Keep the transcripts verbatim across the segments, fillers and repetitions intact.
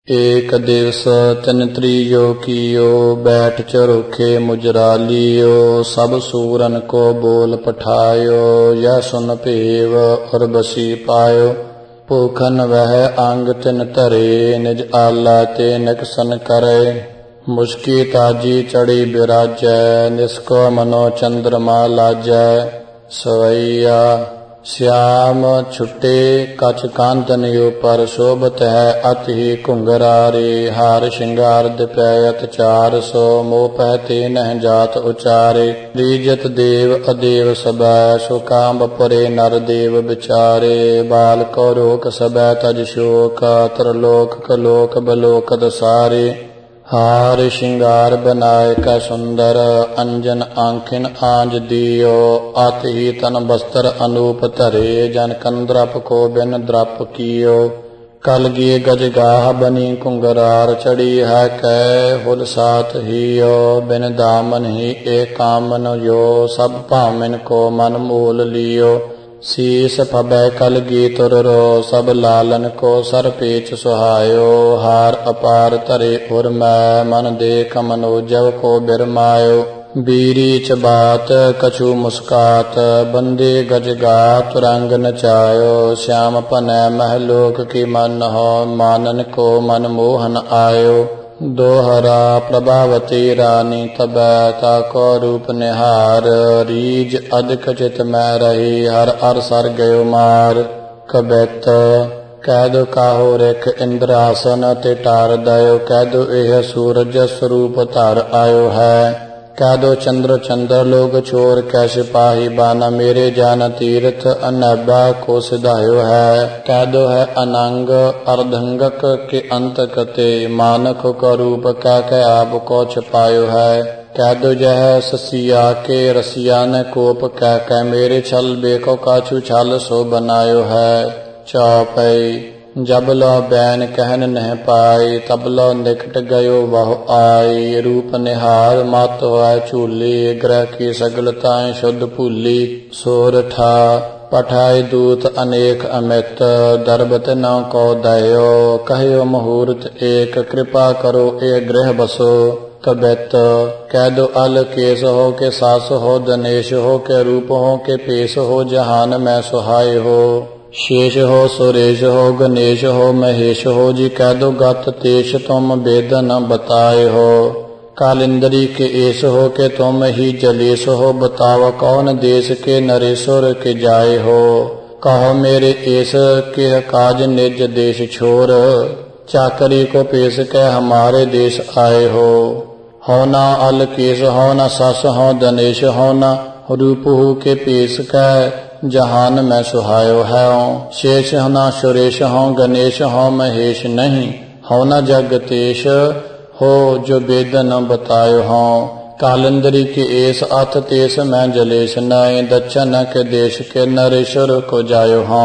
एक दिवस तिन त्रियो कियो, बैठ चरोखे मुजरालियो। सब सूरन को बोल पठायो, यह सुन पेव और बसी पायो। भूखन वह अंग तिन धरे, निज आला ते निकसन करे। मुश्की ताजी चढ़ी बिराजै, निसको मनो चंद्रमा लाजै। सवैया श्याम छुटे कछ कांतन ऊपर, शोभत है अति ही घुंघरारे। हार श्रृंगार दिपैत चार सो, मोह पहते नह जात उचारे। रीजत देव अदेव सबै, सो कांब परे नर देव बिचारे। बाल को रोक सबै तज शोक, त्रिलोक कलोक बलोक दसारे। हार श्रृंगार बनाए कै सुंदर, अंजन आंखिन आंज दियो। अति ही तन बस्त्र अनूप धरे, जन कंद्रप को बिन द्रप कियो। कलगी गजगाह बनी कुंगरार, चढ़ी है कै हुल साथ हियो। बिन दामन ही एक कामन यो, सब भामिन को मन मूल लियो। शीस फबै कलगी तुर रो, सब लालन को सर पेच सुहायो। हार अपार धरे उर मै, मन देख मनोजव को बिरमायो। बीरी चबात कछु मुस्कात, बंदे गजगात रंग नचायो। श्याम पनै महलोक की मन हो, मानन को मन मोहन आयो। दोहरा प्रभावती रानी तबै, ताको रूप निहार। रीज अधिक चित मैं रही, हर हर सर गयो मार। कबैत कह दो काहो रिख इंद्रासन, ते टार दयो। कह दो एह सूरज स्वरूप धर आयो है। कह दो चंद्र चंद्र लोग चोर, कै सिपाही बाना मेरे जान तीर्थ। अनैबा को सिधायो है। कह दो है अनंग अर्धंगक के अंत कते, मानक का रूप कह के आप को छिपायो है। कह दो जह ससिया के रसिया ने कोप, कह कह मेरे छल बेको काछू छल सो बनायो है। चौपई जब लो बैन कहन नह पाई, तब लो निकट गयो वह आई। रूप निहार मत होय झूली, ग्रह की सगलताएं शुद्ध भूली। सोरठा पठाए दूत अनेक अमित, दरबत न को दयो। कहयो मुहूर्त एक, कृपा करो ए गृह बसो। कबैत कह दो अल केस हो के सास हो, दनेश हो के रूप हो के पेश हो। जहान में सुहाय हो, शेष हो सुरेश हो, गणेश हो महेश हो। जी कह दो गत तेश, तुम वेद न बताए हो। कालिंदरी के एस हो के तुम ही जलेश हो। बताव कौन देश के नरेश्वर के जाए हो। कहो मेरे एस के काज निज देश छोर, चाकरी को पेश के हमारे देश आए हो। हो ना अल केस हो न सस हो, दनेश हो न रूप हो के पेश कै। जहान में सुहायो है। शेष न सुरेश हो, गणेश हो महेश नहीं। हो न जगतेश हो, जो वेद न बतायो हो। कालिंदरी के एस अथ तेस में जलेश नय, दक्षिण के देश के नरेश्वर को जायो हो।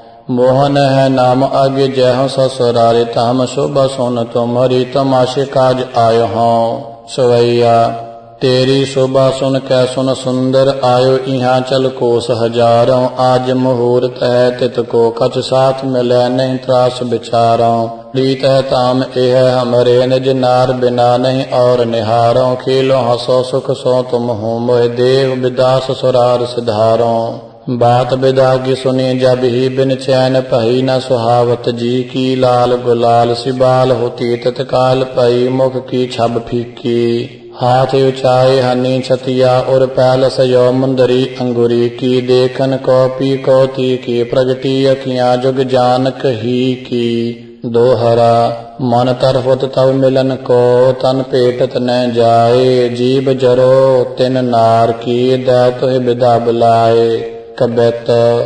मोहन है नाम आगे जय हो ससुरारे, ताम शोभा सोन तुम्हारी तमाशे काज आयो हो। सवैया तेरी शोभा सुन कै सुन सुंदर आयो। इहाँ चल कोस हजारों, आज मुहूर्त है तित को कछ साथ मिलै नहीं। त्रास विचारों प्रीत है ताम एह हमरे, निज नार बिना नहीं और निहारों। खेलो हसो सुख सो तुम हो, मोह देव विदास सुरार सिधारों। बात विदा की सुनी जब ही, बिन चैन पही न सुहावत जी की। लाल गुलाल सिबाल होती तत्काल पई, मुख की छब फीकी। हाथ उचाए हनी छतिया, और पैल सयो मुंदरी अंगुरी की। देखन कौपी कौती की, प्रगटी अखियां जुग जानक ही की। दोहरा मन तरफुत तब मिलन को, तन पेटत न जाए। जीव जरो तिन नार की, दै तुहि विदा बुलाए। कबैत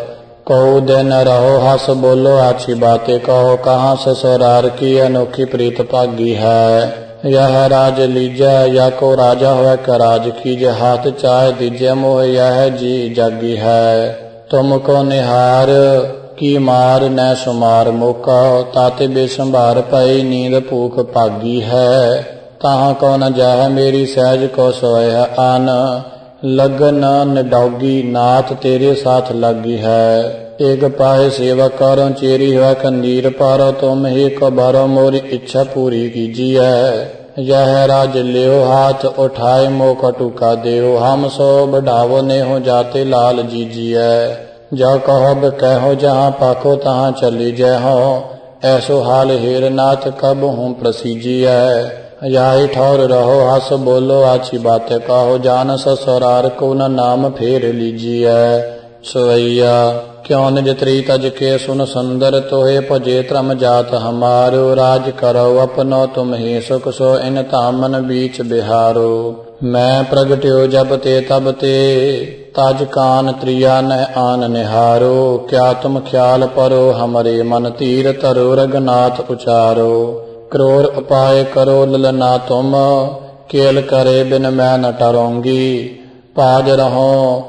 कौ दिन रहो हस बोलो आछी बातें कहो। कहाँ ससुरार की अनोखी प्रीत भागी है। यह राज लीजै या को राजा होय का राज कीजे। हाथ चाहे दीजे मोह यह जी जागी है। तुमको निहार की मार न सुमार मौका, ताते बेसंभार पाई नींद भूख भागी है। ताहाँ को न जाह मेरी सहज को सोय आन, लगन निडौगी नाथ तेरे साथ लगी है। एक पाए सेवा करो चेरी हुआ खंडीर पारो तुम ही कबारो मोरी इच्छा पूरी कीजिए। यह राज लियो हाथ उठाए मोह कटुका देव हम सो बढ़ावो ने हो जाते लाल जीजिए। जो कहो कहो जहाँ पाको तहाँ चली जय हो ऐसो हाल हेर नाथ कब हूँ प्रसीजिए। याही ठौर रहो हस बोलो आछी बातें कहो जान ससुरार को न नाम फेर लीजिए। सोवैया क्यों निज त्री तज के सुन सुंदर तोहे भजे त्रम जात हमारो। राज करो अपनो तुम ही सुख सो इन तामन बीच बिहारो। मैं प्रगट्यो जब ते तब ते तज कान त्रिया न आन निहारो। क्या तुम ख्याल परो हमरे मन तीर तरो रघुनाथ उचारो। क्रोर उपाय करो ललना तुम केल करे बिन मैं न टरोंगी। पाज रहो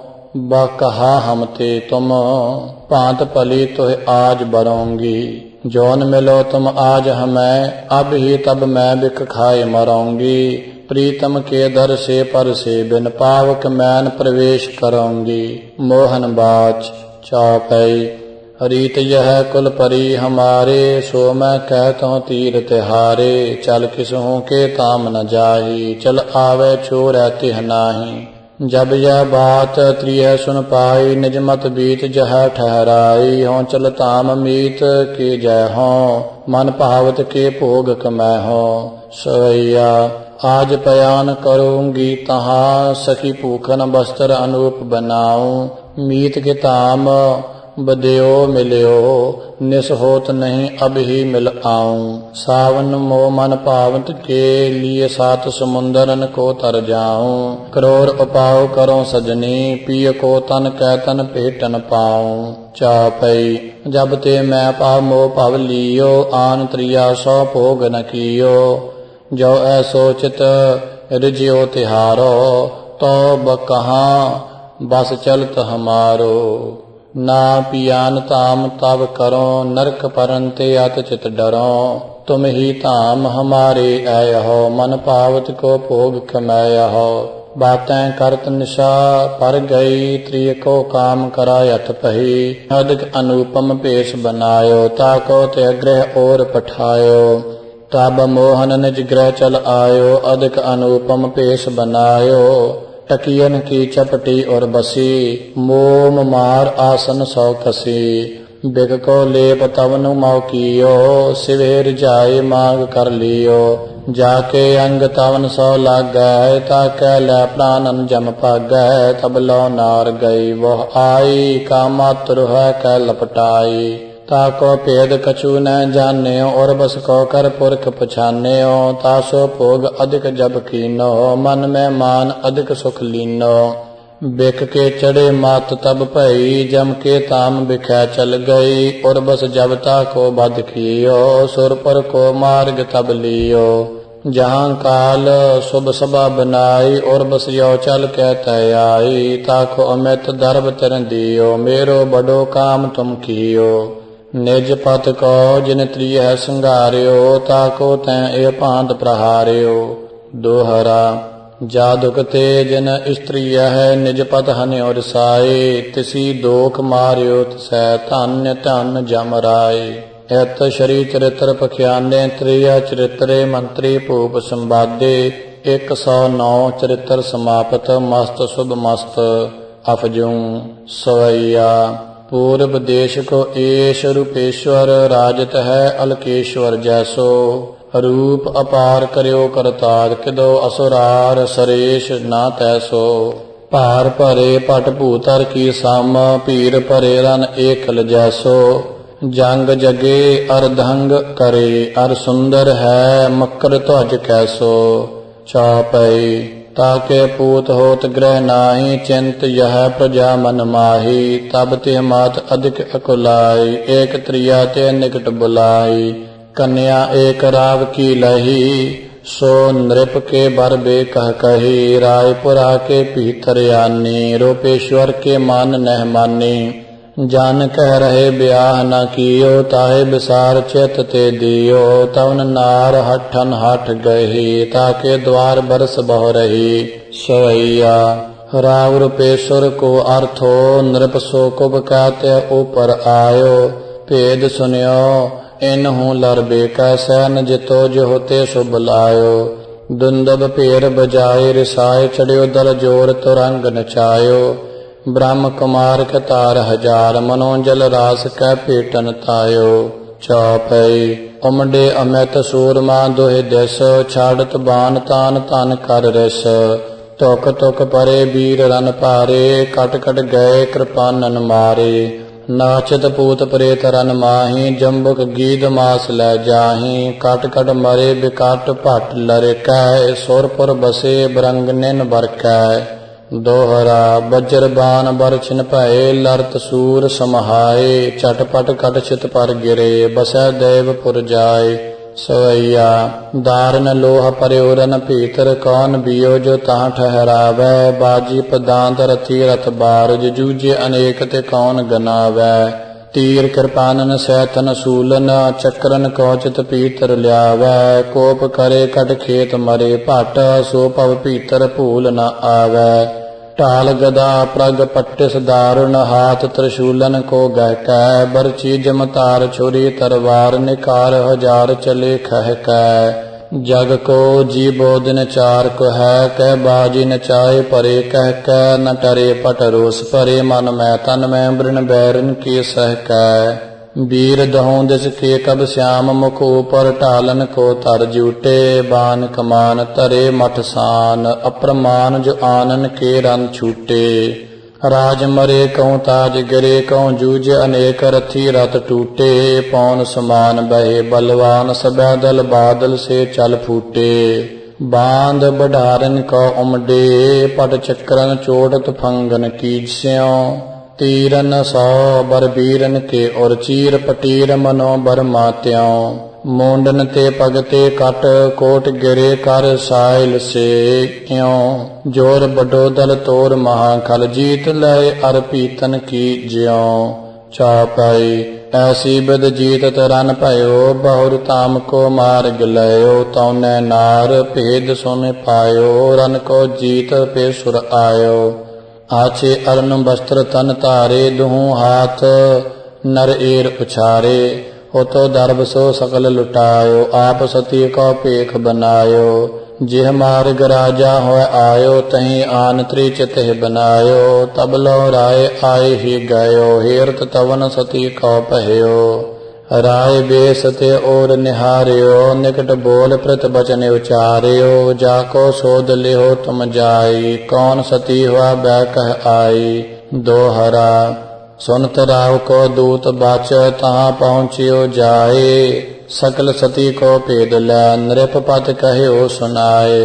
बकहा हम ते तुम पांत पली तुहे आज बरोंगी। जौन मिलो तुम आज हमें अब ही तब मैं बिक खाए मरोंगी। प्रीतम के दर से पर से बिन पावक मैन प्रवेश करोंगी। मोहन बाच चौपई रीत यह कुल परी हमारे सो मैं कहता हूँ तीर तिहारे। चल किसहूँ के ताम न जाही चल आवे छोर तिह नाही। जब यह बात त्रिय सुन पाई निज मत बीत जह ठहराई। हों चल ताम मीत के जय हों मन भावत के भोग कमै हो। सवैया आज पयान करूंगी तहाँ सखी पूखन वस्त्र अनूप बनाऊं। मीत के ताम बदेओ मिल्यो निस होत नहीं अब ही मिल आऊं। सावन मो मन पावत के लिए सात समुंदरन को तर जाऊं। क्रोर उपाव करो सजनी पिय को तन कैतन पेटन पाऊं। चौपई जब ते मैं पाव मोह पव लियो आन त्रिया सौ भोग न कियो। जो ऐसो चित रिज्यो तिहारो तो बकहाँ बस चलत हमारो। ना पियान ताम तब करो नरक परंते अत चित डरो। तुम ही ताम हमारे आय हो मन पावत को भोग कमाय हो। बातें करत निशा पर गई त्रिय को काम करायत पही। अधिक अनुपम पेश बनायो ताको ते ग्रह और पठायो। तब मोहन निज ग्रह चल आयो अधिक अनुपम पेश बनायो। टकियन की चपटी और बसी मोम मार आसन सौ कसी। बिग को लेप तवनु मौ कियो सिवेर जाय मांग कर लियो। जाके अंग तवन सौ लाग गए ताकै लै प्राणन जम पाग गए। तब लो नार गई वह आई का मातृ है कै लपटाई। ताको भेद कछु न जाने और बस को कर पुरख पछाने। तासो भोग अधिक जब कीनो मन में मान अधिक सुख लीनो। बिक के चढ़े मात तब भई जम के ताम बिखै चल गई। और बस जब ताको बध कियो सुर पर को मार्ग तब लियो। जहाँ काल शुभ सभा बनाई और बस यो चल कहते आई। ताको अमित दर्भ तिर दियो मेरो बड़ो काम तुम कियो। निज पत को जिन त्रिय संगार्यो ताको तैं ए पांत प्रहार्यो। दोहरा जादुक ते जिन स्त्रिय है निज पत हन्यो रसाए। तिसी दोख मार्यो तसै धन्य धन जम राय। एत शरी चरित्र पख्याने त्रिय चरित्रे मंत्री भूप संवादे। एक सौ नौ चरित्र समाप्त मस्त शुभ मस्त अफजू। सवैया पूर्व देश को एश रूपेश्वर राजत है अलकेश्वर जैसो। रूप अपार करियो करतार किदो असुरार सरेश ना तैसो। पार भरे पट भूतर की साम पीर भरे रन एकल जैसो। जंग जगे अर्धंग करे अर सुंदर है मकर ध्वज कैसो। चौपई ताके पूत होत ग्रह नाही चिंत यह प्रजा मन माही। तब ते मात अधिक अकुलाई एक त्रिया ते निकट बुलाई। कन्या एक राव की लही सो नृप के बर बे कह कही। रायपुरा के भीतर यानी रूपेश्वर के मान नह मानी। जान कह रहे ब्याह न कियो ताहे बिसार चित ते दियो। तवन नार हठन हठ गही ताके द्वार बरस बह रही। सवैया राव रूपेश्वर को अर्थो नृप सो कुब कहते ऊपर आयो। भेद सुनियो इनहूँ लरबे कैसे न जितो जो होते सो बुलायो। दुंदब पेर बजाए रिसाए चढ़ियो दल जोर तुरंग नचायो। ब्रह्म कुमार के तार हजार मनोजल रास कै पेटन तायो। चौपई उमडे अमित सूरमा दोहे दिस छाड़त बान तान तान कर रिस। तुक तुक परे वीर रन पारे कट कट गए कृपानन मारे। नाचत पूत प्रेत रन माही जम्बुक गीद मास लै जाही। कट कट मरे बिकट भट लरकै सुरपुर बसे बरंग निन बरकै। दोहरा बज्र बान बरछिन भये लरत सूर समहाए। चटपट कट छित पर गिरे बसै देवपुर जाए। सवैया दारन लोह पर्योरन भीतर कौन बियो जो तहाँ ठहरावै। बाजी पदांत रथी रथ बारज जूझे अनेक ते कौन गनावै। तीर कृपानन सैथन सूलन चक्रन कौचित पीतर ल्यावै। कोप करे कट खेत मरे भट सो पव भीतर भूल न आवै। ढाल गदा प्रग पट्टिस दारुण हाथ त्रिशूलन को गहकै। बरछी जमतार छुरी तरवार निकार हजार चले खहकै। जग को जी बोधन चार को है कह बाजी नचाए परे कह कै। न टरे पट रोस परे मन में तन में बृण बैरन की सहकै। वीर दहों दिस के कब श्याम मुख ऊपर ढालन को तर जूटे। बान कमान तरे मठ सान अप्रमाण जो आनन के रन छूटे। राज मरे कहूँ ताज गिरे कहूँ जूझ अनेक रथी रथ टूटे। पौन समान बहे बलवान सबै दल बादल से चल फूटे। बांध बढ़ारन को उमडे पट चक्रन चोटत फंगन कीज स्यों। तीरन सौ बर बीरन के और चीर पटीर मनो बर मात्यों। मुंडन ते पगते कट कोट गिरे कर साइल से क्यों। जोर बडो दल तोर महाखल जीत लय अर पीतन की ज्यों। चौपाई ऐसी बिद जीतत रन भयो बहुर ताम को मार गिलयो। तौने नार भेद सुन पायो रन को जीत पे सुर आयो। आछे अरन वस्त्र तन तारे दुहूं हाथ नर एर उछारे। होतो दर्भ सो सकल लुटायो आप सती को पेख बनायो। जिह मार्ग राजा होय आयो तहीं आन त्रिचित बनायो। तब लो राय आए ही गयो हेरत तवन सती को पहयो। राय बेसते और निहार्यो निकट बोल प्रत बचन उचार्यो। जाको सोध लिहो तुम जाई कौन सती हुआ बैकह आई। दोहरा सुनत राव को दूत बाच तहाँ पहुँचियो जाए। सकल सती को भेद लै नृप पत कहो सुनाए।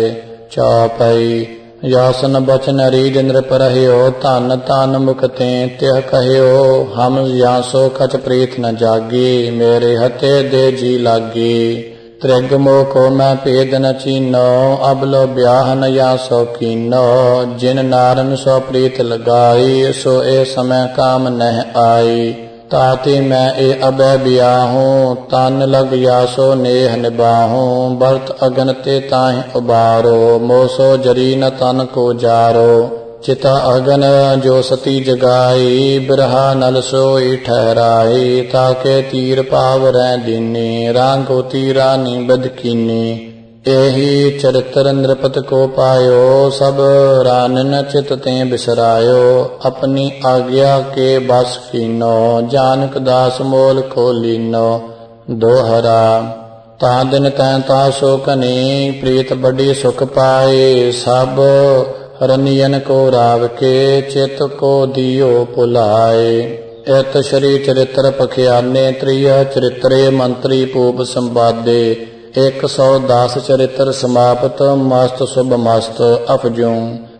चौपई यासन बचन रीज नृप रहियो धन धन मुकते त्यह कहो। हम यासो कछ प्रीत न जागी मेरे हते दे जी लागी। त्रिग मोह को मैं भेद न चीनो अब लो ब्याह न यासो कीनो। जिन नारन सो प्रीत लगाई सो ए समय काम नह आई। ताति मैं ए अबै बियाहूँ तन लग यासो नेह निबाहूँ। बरत अगन ते ताहि उबारो मोसो जरी न तन को जारो। चिता अगन जो सती जगाई बिरहा नल सोई ठहराई। ताके तीर पाव रह दीनी रांगो तीरानी बदकीनी। एही चरित्र नृपत को पायो सब रानन चित ते बिसरायो। अपनी आज्ञा के बस कीनो जानक दास मोल को लीनो। दोहरा ता दिन तैं ता सो कनी प्रीत बड़ी सुख पाए। सब रनियन को राव के चित को दियो पुलाए। इत श्री चरित्र पखियाने त्रिय चरित्रे मंत्री पूप संवादे। एक सौ दस चरित्र समाप्त मस्त शुभ मस्त अफजूं।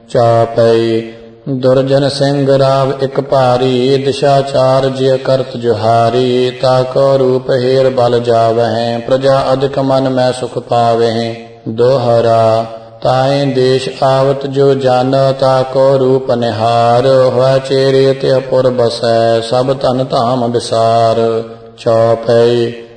चौपई दुर्जन सिंह राव एक भारी दिशाचार जिय करत जुहारी। ताको रूप हेर बल जावहें प्रजा अधिक मन में सुख पावहें। दोहरा ताए देश आवत जो जान ताको रूप निहार। हुआ चेरे ते पुर बसै सब तन धाम विसार। चौपई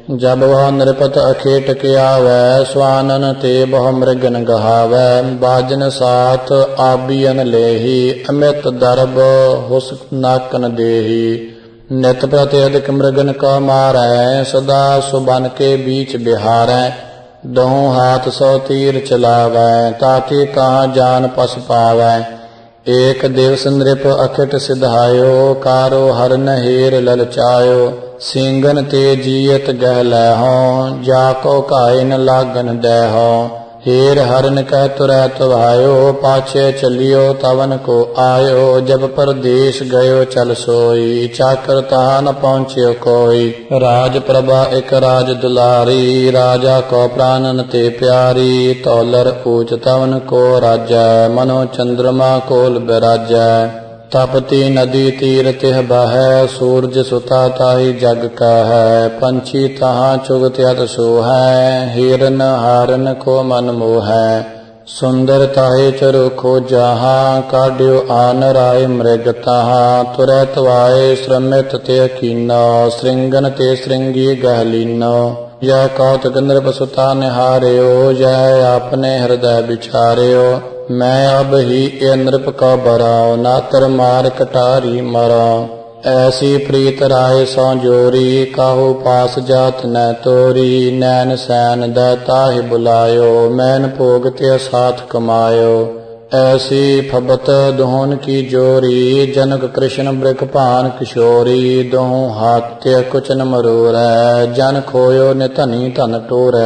जब वह नृपत अखेट के आवै स्वानन ते बहु मृगन गहावै बाजन साथ आबियन लेही अमित दरब हुस नाकन देही नित प्रति अधिक मृगन का मारै सदा सुबन के बीच बिहारै दोहु हाथ सौ तीर चलावै ताकि कहाँ जान पस पावै एक दिवस नृप अखिट सिधायो कारो हरन हेर ललचायो सिंगन ते जियत गह लहो जाको काइन लागन दहो हेर हरन कह तुरै तुभायो पाछे चलियो तवन को आयो जब परदेश गयो चल सोई चाकर तहा न पहुँच्यो कोई राज प्रभा एक राज दुलारी राजा को प्राणन ते प्यारी तौलर ऊंच तवन को राजा मनो चंद्रमा कोल बिराजा तपती नदी तीर तिह बहै सूरज सुता ताहि जग का है पंछी तहाँ चुग त्यत सोहै हिरन हारन को मन मोहै सुंदर ताहि चरुखो जहाँ काड्यो आन राय मृग तहाँ तुरै तवाए श्रमित ते कीनो श्रृंगन ते श्रृंगी गहलीनो यह कौतक नृप सुता निहार्यो यह अपने हृदय बिचार्यो मैं अब ही ए नृप का बराओ नातर मार कटारी मराओ ऐसी प्रीत राय सौ जोरी काहू पास जात न तोरी नैन सैन दताहि बुलायो मैन भोग ते साथ कमायो ऐसी फबत दोहन की जोरी जनक कृष्ण बृक भान किशोरी दोहू हाथ कुचन मरोरै जन खोयो निधनी धन टोरै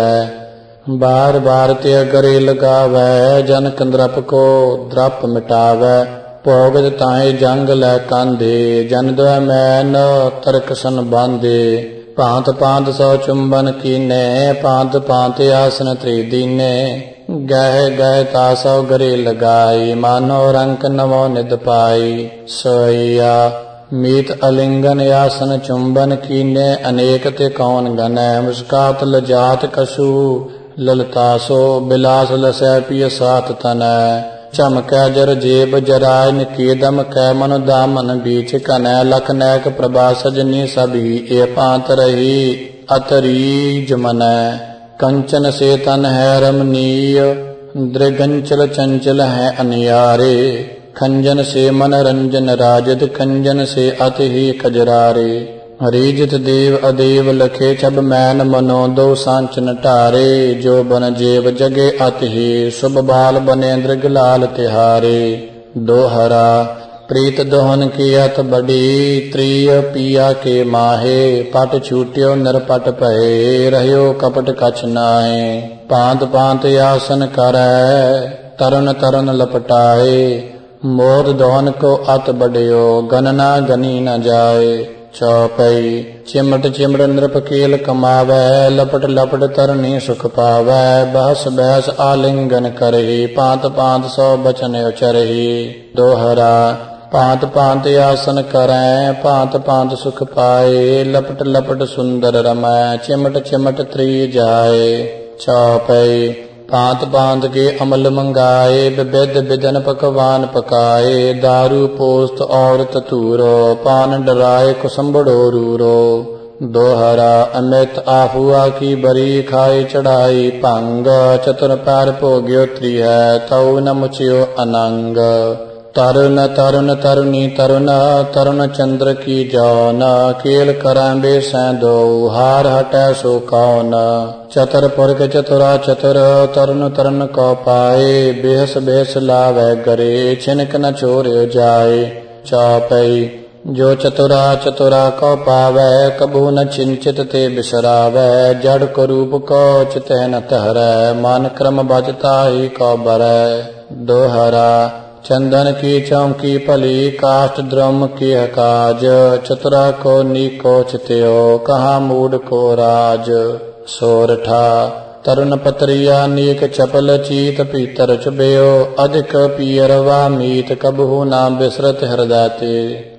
बार बार ते गरे लगावै जन कंद्रप को द्रप मिटावै भोगत ताहि जंग लै कांधे जन द्वै मैन तरकसन बांधे भांत भांत सौ चुंबन कीने भांत भांत आसन त्रिदीने गह गह तासौ गरे लगाई मानो रंक नवो निद पाई सोइया मीत अलिंगन आसन चुंबन कीने अनेक ते कौन गनै मुस्कात लजात कछु ललतासो बिलास लसै पिय सात तनै चमकै जर जेब जराय निकेदम कै मनु दामन बीच कनै लख नैक प्रभा सजनी सभी ए पांत रही अतरीज मनै कंचन से तन है रमणीय दृगंचल चंचल है अनियारे खंजन से मन रंजन राजद खंजन से अति ही कजरारे हरिजित देव अदेव लखे छब मैन मनो दो सांचन टारे जो बन जेब जगे अति ही शुभ बाल बने दृग लाल तिहारे दोहरा प्रीत दोहन की अत बड़ी त्रिय पिया के माहे पट छूट्यो नरपट भये रहयो कपट कछ नाहे पांत पांत आसन करै तरन तरन लपटाए मोद दोहन को अत बड़ियो गणना गनी न जाए चौपई चिमट चिमट नृप केल कमावै लपट लपट तरनी सुख पावै बहस बहस आलिंगन करही पांत पांत सौ बचन उचरही दोहरा पांत पांत आसन करै पांत पांत सुख पाए लपट लपट सुंदर रमै चिमट चिमट त्री जाए चौपई पांत पांत के अमल मंगाए विविध विधन पकवान पकाए दारू पोस्त और ततूरो पान डराए कुसुम्बड़ो रूरो दोहरा अमित आहुआ की बरी खाई चढ़ाई भंग चतुर पैर भोग्यो त्रिय तऊ न मुचियो अनंग तरुण तरुण तरुणी तरुण तरुण चंद्र की जौन केल करांबे सैं दो हार हटै सो कौन चतुर पुरख चतुरा चतुर तरुण तरुण को पाए बेहस बेहस लावै गरे छिनक न छोड़्यो जाए चौपई जो चतुरा चतुरा को पावै कबू न चिंचित ते बिसरावै जड़ को रूप को चितह न तहरै मन क्रम बजता ही को बरै दोहरा चंदन की चौकी भली काष्ठ द्रुम की काज चतुरा को नीको चित्यो कहाँ मूड को राज सोरठा तरुण पतरिया नीक चपल चीत पीतर चुबयो अधिक पियरवा मीत कबहू नाम बिसरत हृदय ते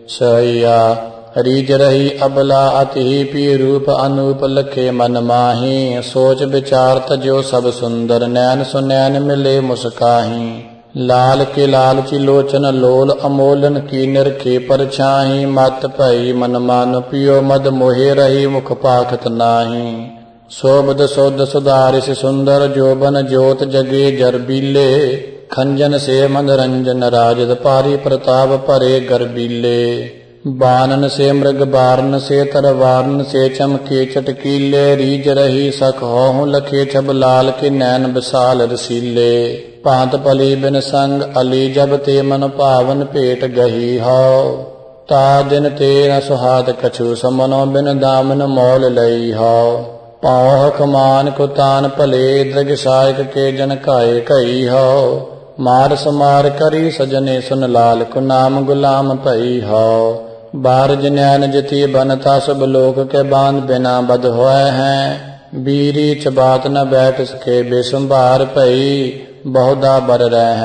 सैया रीज रही अबला अति पी रूप अनूप लखे मन माही सोच विचार तजो सब सुंदर नैन सुनैन मिले मुस्काही लाल के लालची लोचन लोल अमोलन की निरखे पर छाही मत भई मन मान पियो मद मोहे रही मुख पाखत नाही शोभद सुद सुधारिस सुंदर जोबन ज्योत जगे जरबीले खंजन से मनरंजन राजद पारी प्रताप परे गरबीले बानन से मृग बारन से तरवारन से चमके चटकीले रीज रही सख हो लखे छब लाल के नैन विशाल रसीले भांत पली बिन संग अली जब ते मन पावन पेट गही हो ता दिन ते न सुहाद कछु समनो बिन दामन मोल लई हो पाह कमान कुतान भले दृग सायक के जन काए कई हो मार समार करी सजने सुन लाल को नाम गुलाम पई हो बार जन्यान जति बनता सब लोक के बांध बिना बद होए हैं बीरी चबात न बैठ सके बेसंभार पई बहुधा बर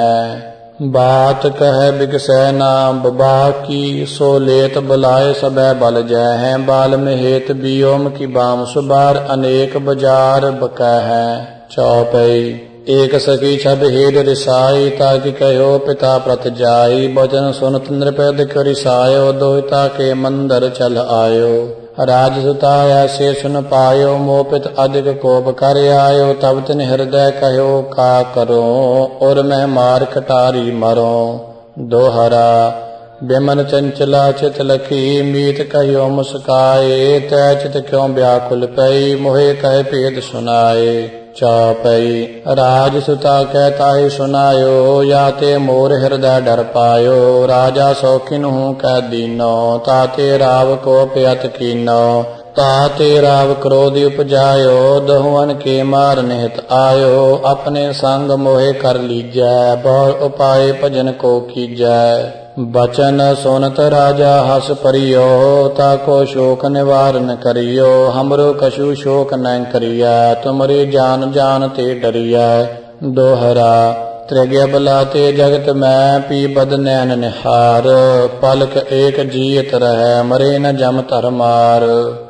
रहे बात कह बिगसै ना बबा की सो लेत बुलाए सबे बल जय हैं बाल में हेत बियोम की बाम सुबार अनेक बाजार बकै है चौपई एक सखी छब हेड रिसाई ताकि कहो पिता प्रत जाई बचन सुनत नृपद रिसायो दोहिता के मंदर चल आयो राजसुता ऐसे सुन पायो मोपित अधिक कोप कर आयो तब तिन हृदय कहो का करो और मैं मार कटारी मरो दोहरा बिमन चंचला चित लखी मीत कहो मुस्काए तै चित क्यों व्याकुल पई मोहे कह भेद सुनाए चौपई राजसुता कहता ही सुनायो याते मोर हृदय डर पायो राजा शौकीन हूँ कह दीनो ताते राव को प्यत कीनो ताते राव क्रोध उपजायो दहुअन के मार निहित आयो अपने संग मोहे कर लीजै बहु उपाय भजन को कीजै बचन सुनत राजा हस परियो ताको शोक निवारण करियो हमरो कछु शोक न करिया तुमरी जान जान ते डरिया दोहरा त्रिज्ञ बलाते जगत में पी बद नैन निहार पलक एक जीत रहे मरे न जम तर मार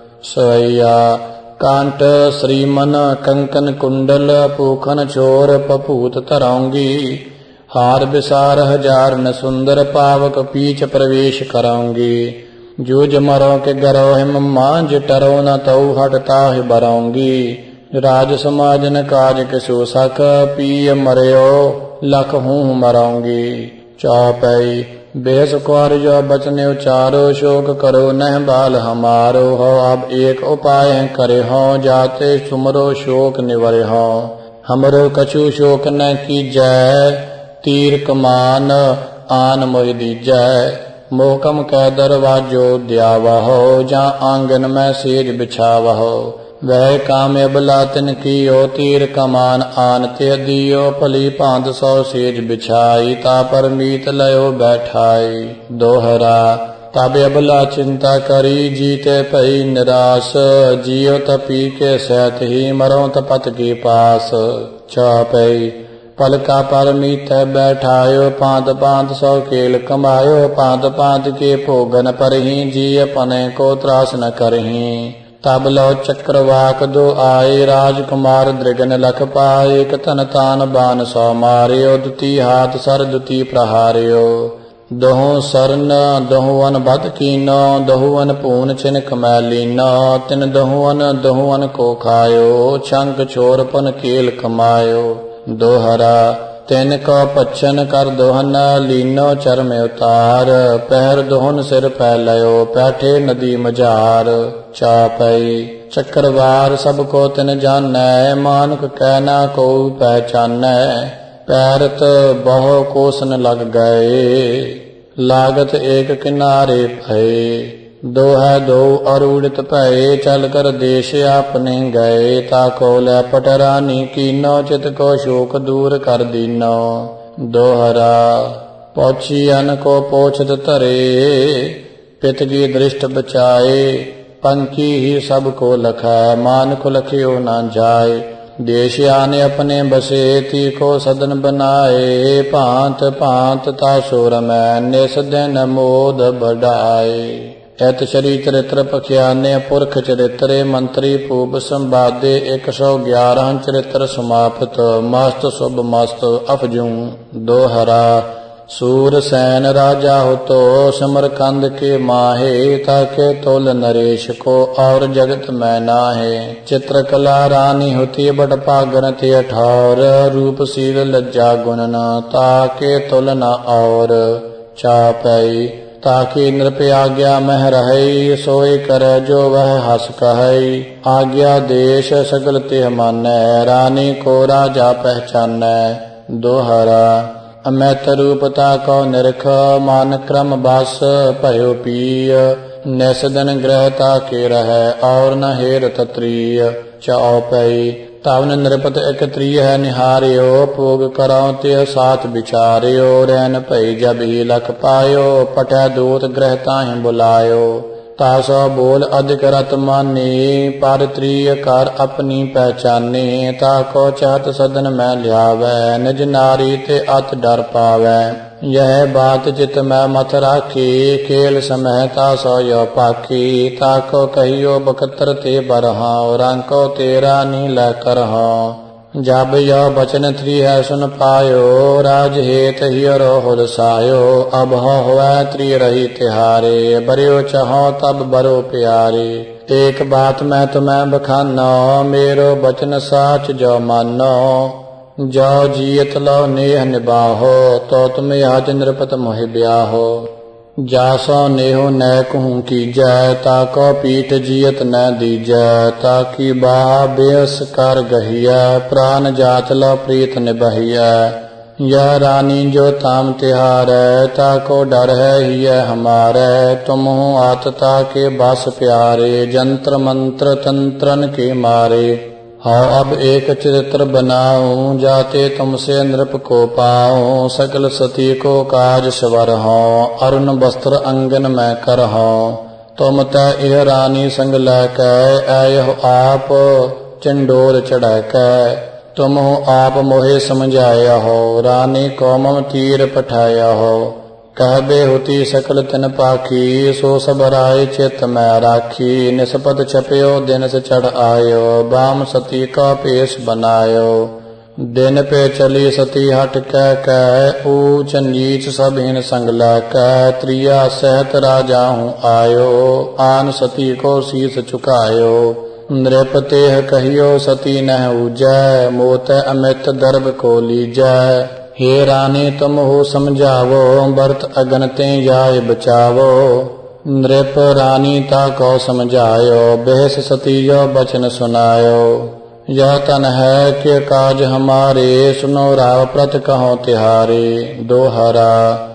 सवैया कांट श्रीमन कंकन कुंडल पूखन छोर पपूत तरौंगी हार बिसार हजार न सुंदर पावक पीछ प्रवेश कराऊंगी जूझ मरो के गरो हिम मांझ टरो न तऊ हटता ही बरौंगी राज समाज न काज के सुसक पीय मरयो लख हूँ मरौंगी चौपई बेस कुआर जो बचने उचारो शोक करो नह बाल हमारो हो अब एक उपाय करे हो जाते सुमरो शोक निवर हो हमरो कछु शोक न कीजै तीर कमान आन मोह दीजै मोहकम कै दरवाजो द्यावहो जा आंगन में सेज बिछावहो वह काम्य बलातिन कियो तीर कमान आन ते दियो भली भांत सौ सेज बिछाई ता पर मीत लयो बैठाई दोहरा तब अबला चिंता करी जीते भई निराश जियो तपी के सहत ही मरो तपत के पास चौपई पलका पर मीत बैठायो पांत पांत सौ केल कमायो पांत पांत के भोगन पर ही जी अपने को त्रास न करही तब लो चक्रवाक दो आए राजकुमार दृगन लख पाए एक तन तान बान सौ मारियो दुती हाथ सर दुती प्रहारियो दहो सरन दहुअन बद कीनो दहुअन पून छिनक मैलीनो तिन दहुअन दहुअन को खायो छंक छोरपन केल कमायो दोहरा तिन को पच्छन कर दोहन लीनो चरम उतार पहर दोहन सिर फैलयो पैठे नदी मजार चापई चक्रवार सबको तिन जानै मानुक कहना को पहचानै पैरत बहु कोसन लग गए लागत एक किनारे भये दो है दो अरूढ़ित भये चल कर देश अपने गए ताको लै पटरानी कीनो चित को शोक दूर कर दीनो दोहरा पौछी अन को पोछत धरे पित की दृष्ट बचाए पंखी ही सबको लखै मान को लखियो न जाए देश आने अपने बसे ती को सदन बनाए भांत भांत तासुर में निस दिन मोद बढ़ाए ऐत श्री चरित्र पखियाने पुरख चरित्रे मंत्री पूब संवादे एक सौ ग्यारह चरित्र समाप्त मस्त शुभ मस्त अफजू दोहरा सूर सैन राजा हो तो समरकंद के माहे, ताके तुल नरेश को और जगत में नाहे। चित्रकला रानी होती बट पागन ते अठार, रूपशील लज्जा गुण न ताके तुल न और। चापई ताकि नृप आज्ञा मह रहई, सोई कर जो वह हस कहई। आज्ञा देश सगल तिह मानै, रानी को राजा पहचानै। दोहरा अमैत रूपता को निरख, मान क्रम बस भयो पीय। निस दिन ग्रहता के रह और न हेर तत्रीय। चौपई तवन नृपत एक त्रिय है निहार्यो, भोग करो ते साथ विचार्यो। रैन भई जब ही लख पायो, पटै दूत ग्रह ताहि बुलायो। तासो बोल अधिक रत मानी, पर त्रिय कर अपनी पहचानी। ताको चाहत सदन में ल्यावै, निज नारी ते अत डर पावै। यह बात चित में मत राखी, खेल समय तासो यो पाखी। ताको कहियो बकतर ते बरहाओ, रांको तेरा नी लै करहाओ। जब यो बचन त्रि है सुन पायो, राज हेत हियरो हुलसायो। अब हो होवै त्रि रही तिहारे, बरियो चहो तब बरो प्यारे। एक बात मैं तुम्हें बखानो, मेरो बचन साच जो मानो। जो जियत लो नेह निबाहो, तो तुम आज नृपत मोहि ब्याहो। जासो नेहो न कहूँ कीजै, ताको पीठ जियत न दीजै। ताकि बाह बेस कर गहिया, प्राण जात लो प्रीत निबहिया। यह रानी जो ताम तिहारै, ताको डर है ही हमारे। तुम आतता के बस प्यारे, जंत्र मंत्र तंत्रन के मारे। हाँ अब एक चरित्र बनाऊं, जाते तुमसे नृप को पाऊं। सकल सती को काज सवर हों, अरुण वस्त्र अंगन में कर हों। तुम तय यह रानी संग लैकै, आयह आप चंडोर चढ़ैकै। तुम हो आप मोहे समझाया हो, रानी को मम तीर पठाया हो। कहबे होती सकल तिन पाखी, सो सब राय चित में राखी। निस्पत छपयो दिन से चढ़ आयो, बाम सती का पेश बनायो। दिन पे चली सती हट कह कह, ऊंच नीच सब हिन संग लैकै। त्रिया सहत राजा हूँ आयो, आन सती को शीस चुकायो। नृप तेह कहियो सती नह ऊजै, मोत अमित दर्भ को लीजै। हे रानी तुम हो समझावो, बरत अगन ते जाय बचावो। नृप रानी ताको समझायो, बेहस सती जो बचन सुनायो। यह तन है कि काज हमारे, सुनो राव प्रत कहो तिहारे। दोहरा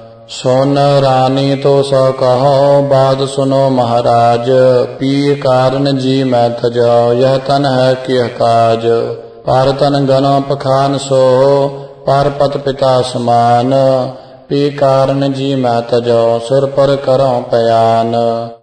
सुन रानी तो सो कहो, बाद सुनो महाराज। पी कारण जी मैं तजो, यह तन है कि काज। पार तन गनो पखान सो, पर पत पिता समान। पी कारण जी मैं तजो, सुर पर करो पयान।